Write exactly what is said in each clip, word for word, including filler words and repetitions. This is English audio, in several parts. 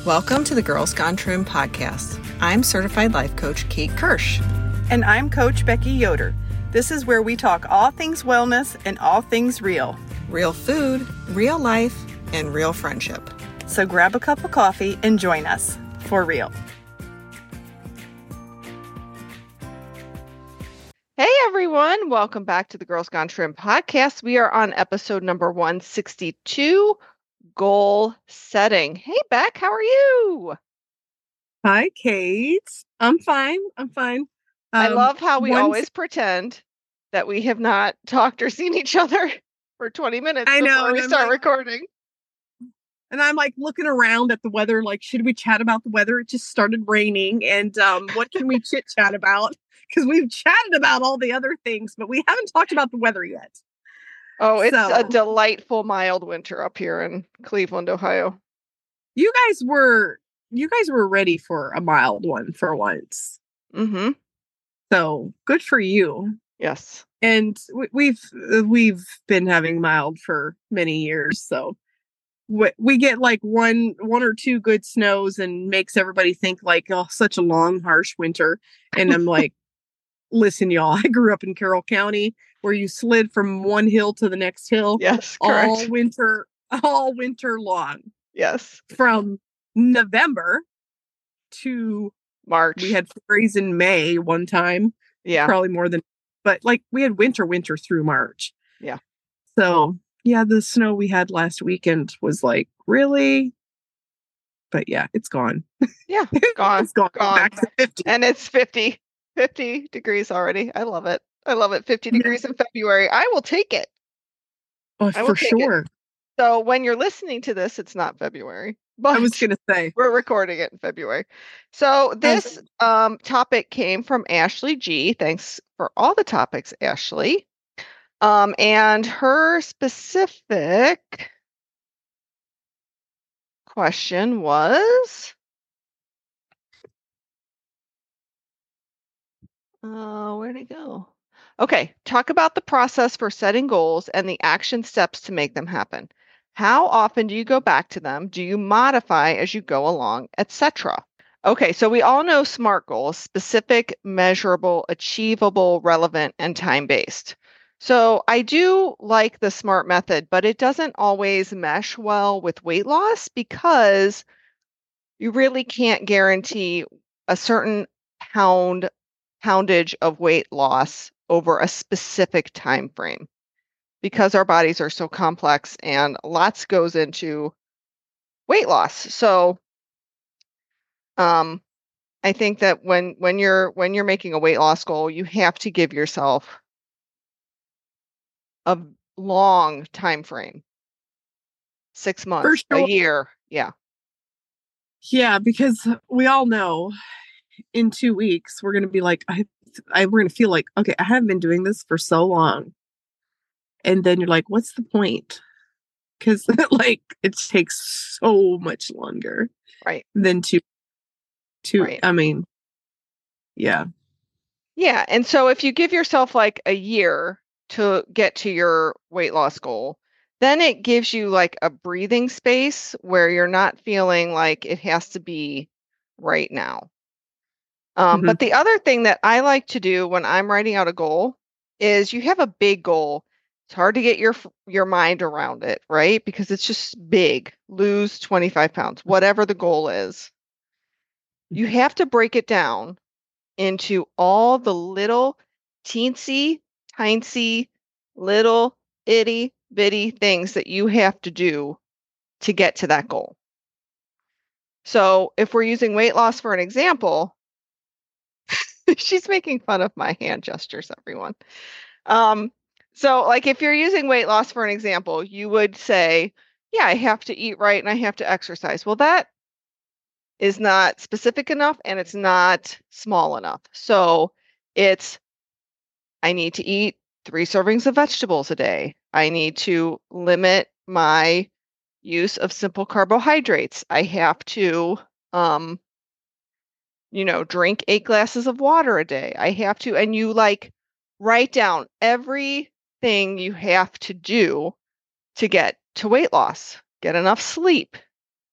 Welcome to the Girls Gone Trim podcast. I'm certified life coach Kate Kirsch. And I'm Coach Becky Yoder. This is where we talk all things wellness and all things real. Real food, real life, and real friendship. So grab a cup of coffee and join us for real. Hey everyone, welcome back to the Girls Gone Trim podcast. We are on episode number one sixty-two, goal setting. Hey Beck, how are you? Hi Kate. I'm fine. I'm fine. Um, I love how we one... always pretend that we have not talked or seen each other for twenty minutes I know, before we start like, recording. And I'm like looking around at the weather, like, should we chat about the weather? It just started raining. And um, what can we chit chat about? Because we've chatted about all the other things, but we haven't talked about the weather yet. Oh, it's so, a delightful mild winter up here in Cleveland, Ohio. You guys were you guys were ready for a mild one for once. Mm-hmm. So good for you. Yes. And we, we've we've been having mild for many years, so we, we get like one one or two good snows and makes everybody think like, oh, such a long, harsh winter. And I'm like, listen, y'all, I grew up in Carroll County where you slid from one hill to the next hill. Yes, correct. All winter, all winter long. Yes. From November to March. We had flurries in May one time. Yeah. Probably more than, but like we had winter, winter through March. Yeah. So yeah, the snow we had last weekend was like, really? But yeah, it's gone. Yeah, gone. It's gone. gone. Back to fifty. And it's fifty, fifty degrees already. I love it. I love it. fifty degrees in February. I will take it. Oh, I will for take sure. It. So when you're listening to this, it's not February. But I was going to say. We're recording it in February. So this um, topic came from Ashley G. Thanks for all the topics, Ashley. Um, and her specific question was, uh, where'd it go? Okay, talk about the process for setting goals and the action steps to make them happen. How often do you go back to them? Do you modify as you go along, et cetera? Okay, so we all know SMART goals: specific, measurable, achievable, relevant, and time-based. So I do like the SMART method, but it doesn't always mesh well with weight loss because you really can't guarantee a certain pound poundage of weight loss over a specific time frame because our bodies are so complex and lots goes into weight loss. So um I think that when when you're when you're making a weight loss goal, you have to give yourself a long time frame. Six months, sure. a year. Yeah. Yeah, because we all know in two weeks we're going to be like, I, I we're going to feel like, okay, I haven't been doing this for so long. And then you're like, what's the point? Because like it takes so much longer, right? Than to, to right. I mean, yeah, yeah. And so if you give yourself like a year to get to your weight loss goal, then it gives you like a breathing space where you're not feeling like it has to be right now. Um, mm-hmm. But the other thing that I like to do when I'm writing out a goal is you have a big goal. It's hard to get your your mind around it, right? Because it's just big. Lose twenty-five pounds, whatever the goal is. You have to break it down into all the little teensy, tiny, little itty bitty things that you have to do to get to that goal. So if we're using weight loss for an example, she's making fun of my hand gestures, everyone. Um, so like if you're using weight loss for an example, you would say, yeah, I have to eat right and I have to exercise. Well, that is not specific enough and it's not small enough. So it's, I need to eat three servings of vegetables a day. I need to limit my use of simple carbohydrates. I have to, um, you know, drink eight glasses of water a day. I have to, and you like write down everything you have to do to get to weight loss. Get enough sleep.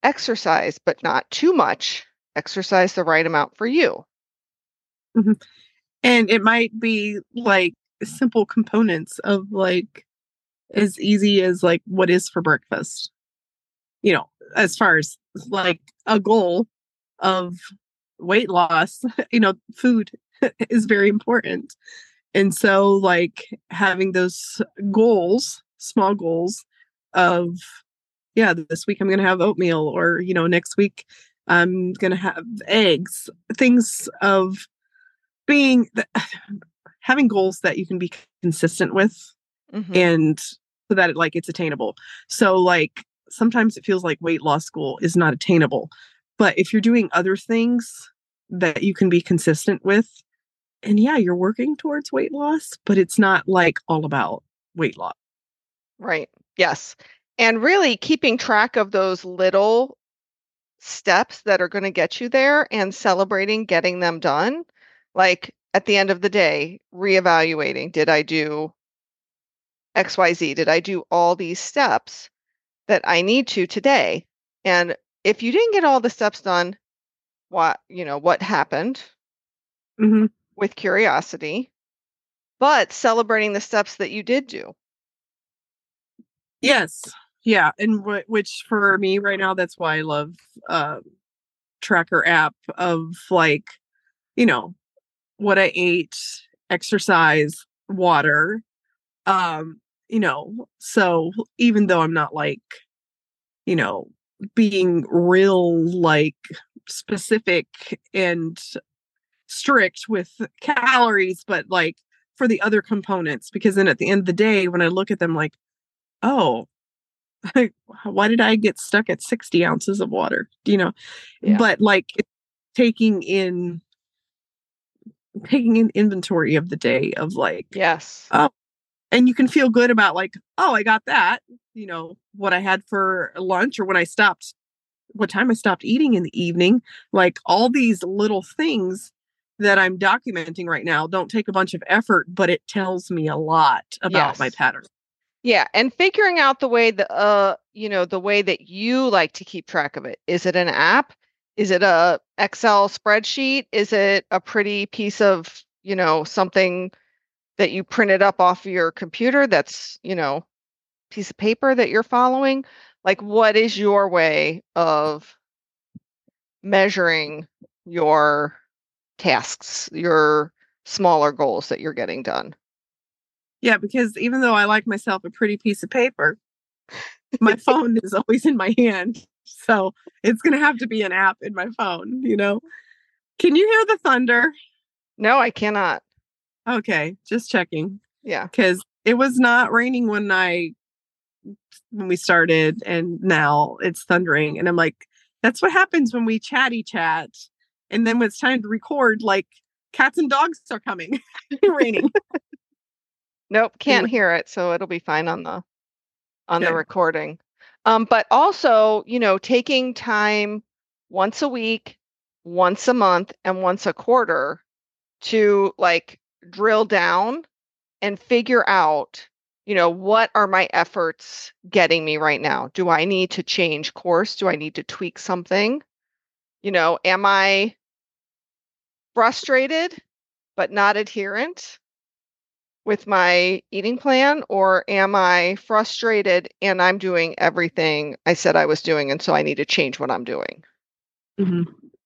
exercise, but not too much. Exercise the right amount for you. Mm-hmm. And it might be like simple components of like as easy as like what is for breakfast. You know, as far as like a goal of weight loss, you know, food is very important. And so like having those goals, small goals of, yeah, this week I'm going to have oatmeal, or, you know, next week I'm going to have eggs, things of being, having goals that you can be consistent with, Mm-hmm. and so that it, like it's attainable. So like sometimes it feels like weight loss goal is not attainable, but if you're doing other things that you can be consistent with, and yeah, you're working towards weight loss, but it's not like all about weight loss. Right. Yes. And really keeping track of those little steps that are going to get you there and celebrating getting them done. Like at the end of the day, reevaluating, did I do X Y Z? Did I do all these steps that I need to today? And if you didn't get all the steps done, what, you know, what happened? Mm-hmm. With curiosity, but celebrating the steps that you did do. Yes. Yeah. And w- which for me right now, that's why I love uh, tracker app of like, you know, what I ate, exercise, water, um, you know, so even though I'm not like, you know, being real like specific and strict with calories, but like for the other components, because then at the end of the day, when I look at them like, oh, why did I get stuck at sixty ounces of water? You know, Yeah. but like taking in, taking an inventory of the day of like, Yes. oh, and you can feel good about like, oh, I got that, you know, what I had for lunch, or when I stopped, what time I stopped eating in the evening, like all these little things that I'm documenting right now don't take a bunch of effort, but it tells me a lot about Yes. my pattern. Yeah, and figuring out the way the uh you know the way that you like to keep track of it. Is it an app? Is it a Excel spreadsheet? Is it a pretty piece of, you know, something that you printed up off of your computer that's, you know, piece of paper that you're following? Like what is your way of measuring your tasks, your smaller goals that you're getting done? Yeah, because even though I like myself a pretty piece of paper, my phone is always in my hand. So it's going to have to be an app in my phone, you know? Can you hear the thunder? No, I cannot. Okay, just checking. Yeah. Because it was not raining when I, when we started, and now it's thundering. And I'm like, that's what happens when we chatty chat. And then when it's time to record, like cats and dogs are coming. Raining. Nope, can't Anyway. hear it, so it'll be fine on the on the Okay. recording. Um, but also, you know, taking time once a week, once a month, and once a quarter to like drill down and figure out, you know, what are my efforts getting me right now? Do I need to change course? Do I need to tweak something? You know, am I frustrated but not adherent with my eating plan, or am I frustrated and I'm doing everything I said I was doing, and so I need to change what I'm doing? Mm-hmm.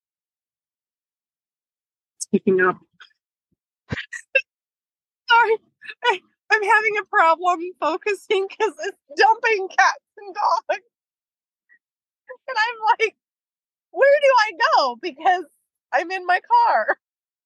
It's picking up. Sorry, I, I'm having a problem focusing because it's dumping cats and dogs. And I'm like, where do I go? Because I'm in my car.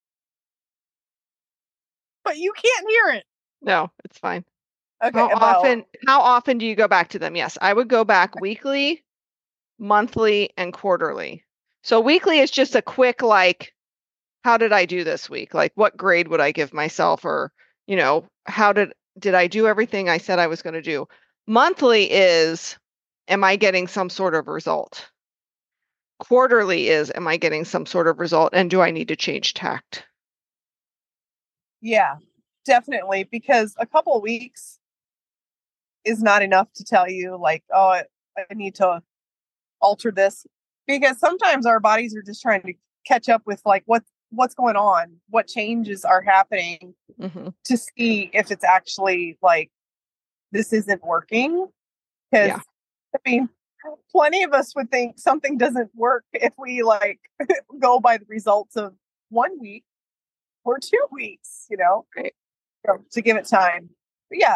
But you can't hear it. No, it's fine. Okay. How well, often how often do you go back to them? Yes, I would go back weekly, monthly, and quarterly. So weekly is just a quick like, how did I do this week? Like what grade would I give myself, or, you know, how did did I do everything I said I was going to do? Monthly is, am I getting some sort of result? Quarterly is, am I getting some sort of result, and do I need to change tact? Yeah, definitely. Because a couple of weeks is not enough to tell you like, oh, I, I need to alter this, because sometimes our bodies are just trying to catch up with like what what's going on, what changes are happening, Mm-hmm. to see if it's actually like this isn't working. Because Yeah. I mean, plenty of us would think something doesn't work if we like go by the results of one week or two weeks, you know, Right. so, to give it time. But yeah.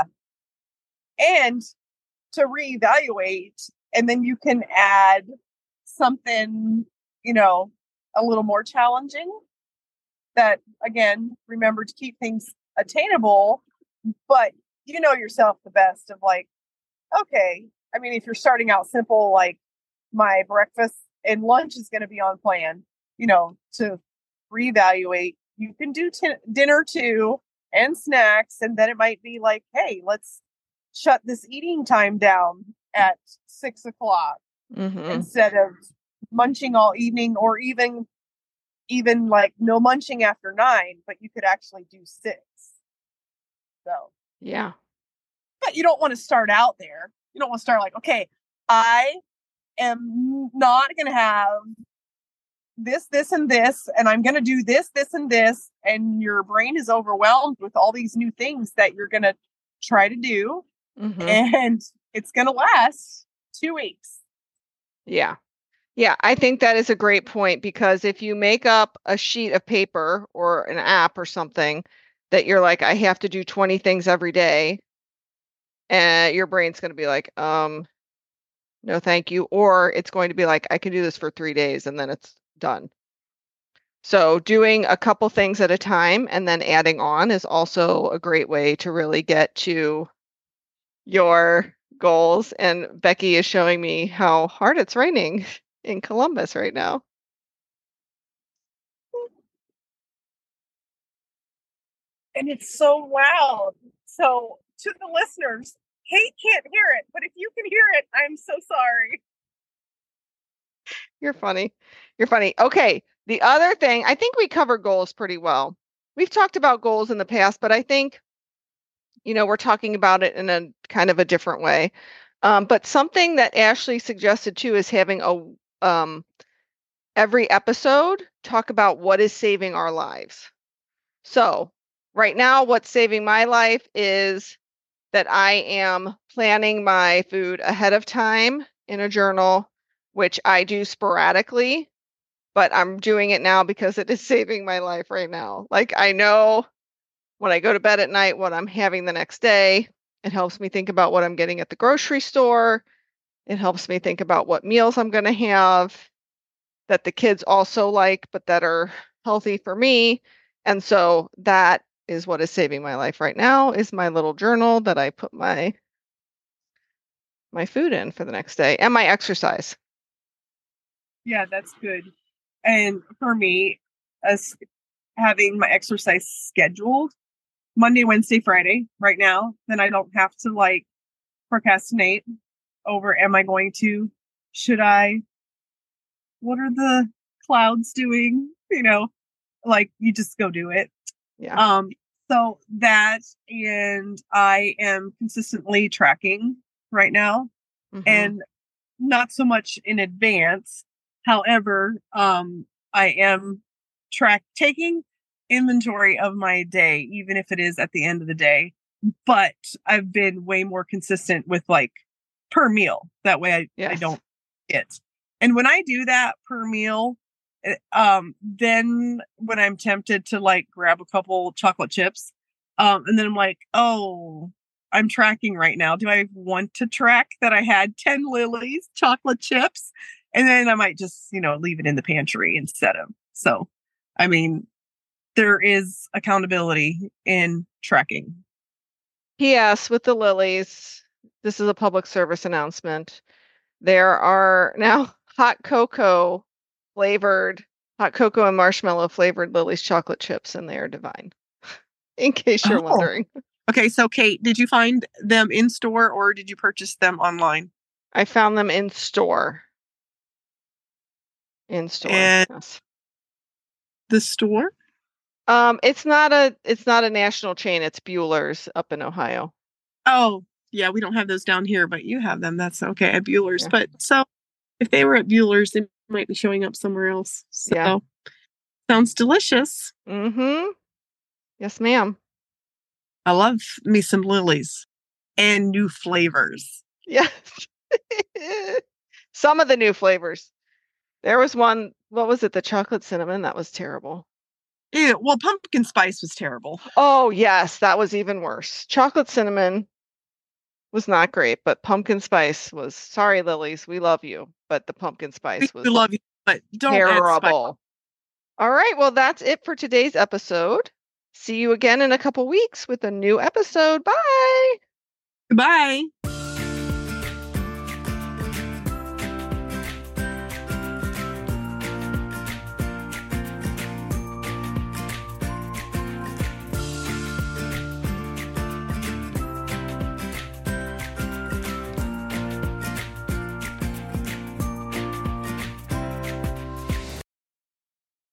And to reevaluate, and then you can add something, you know, a little more challenging that, again, remember to keep things attainable, but you know yourself the best of like, okay, I mean, if you're starting out simple, like my breakfast and lunch is going to be on plan, you know, to reevaluate, you can do t- dinner too and snacks. And then it might be like, hey, let's shut this eating time down at six o'clock Mm-hmm. instead of munching all evening, or even, even like no munching after nine, but you could actually do six. So, Yeah. but you don't want to start out there. You don't want to start like, okay, I am not going to have this, this, and this, and I'm going to do this, this, and this. And your brain is overwhelmed with all these new things that you're going to try to do. Mm-hmm. And it's going to last two weeks. Yeah. Yeah. I think that is a great point, because if you make up a sheet of paper or an app or something that you're like, I have to do twenty things every day, and your brain's going to be like, um, no, thank you. Or it's going to be like, I can do this for three days and then it's done. So doing a couple things at a time and then adding on is also a great way to really get to your goals. And Becky is showing me how hard it's raining in Columbus right now. And it's so loud. So to the listeners, Kate can't hear it, but if you can hear it, I'm so sorry. You're funny. You're funny. Okay. The other thing, I think we covered goals pretty well. We've talked about goals in the past, but I think, you know, we're talking about it in a kind of a different way. Um, but something that Ashley suggested too is having a um, every episode talk about what is saving our lives. So right now, what's saving my life is that I am planning my food ahead of time in a journal, which I do sporadically, but I'm doing it now because it is saving my life right now. Like, I know when I go to bed at night what I'm having the next day. It helps me think about what I'm getting at the grocery store. It helps me think about what meals I'm going to have that the kids also like, but that are healthy for me. And so that is what is saving my life right now, is my little journal that I put my my food in for the next day, and my exercise. Yeah, that's good. And for me, as having my exercise scheduled Monday, Wednesday, Friday right now, then I don't have to like procrastinate over, am I going to, should I, what are the clouds doing? You know, like you just go do it. Yeah. Um, so that, and I am consistently tracking right now, Mhm. and not so much in advance. However, um, I am track taking inventory of my day, even if it is at the end of the day. But I've been way more consistent with like per meal. That way I, Yes. I don't get. And when I do that per meal, eh, um, then when I'm tempted to like grab a couple chocolate chips, um, and then I'm like, oh, I'm tracking right now. Do I want to track that I had ten Lily's chocolate chips? And then I might just, you know, leave it in the pantry instead of. So, I mean, there is accountability in tracking. P S with the Lilies, this is a public service announcement. There are now hot cocoa flavored, hot cocoa and marshmallow flavored Lily's chocolate chips, and they are divine. In case you're Oh. wondering. Okay, so Kate, did you find them in store or did you purchase them online? I found them in store. In store. And yes. the store? Um, it's not a it's not a national chain. It's Bueller's up in Ohio. Oh, yeah, we don't have those down here, but you have them. That's okay at Bueller's. Yeah. But so if they were at Bueller's, they might be showing up somewhere else. So, Yeah. Sounds delicious. Mm-hmm. Yes, ma'am. I love me some lilies and new flavors. Yes. Some of the new flavors. There was one, what was it? The chocolate cinnamon? That was terrible. Yeah, well, pumpkin spice was terrible. Oh, yes, that was even worse. Chocolate cinnamon was not great, but pumpkin spice was, sorry, Lilies, we love you, but the pumpkin spice was We love you, but don't add spice. terrible. All right, well, that's it for today's episode. See you again in a couple weeks with a new episode. Bye. Goodbye.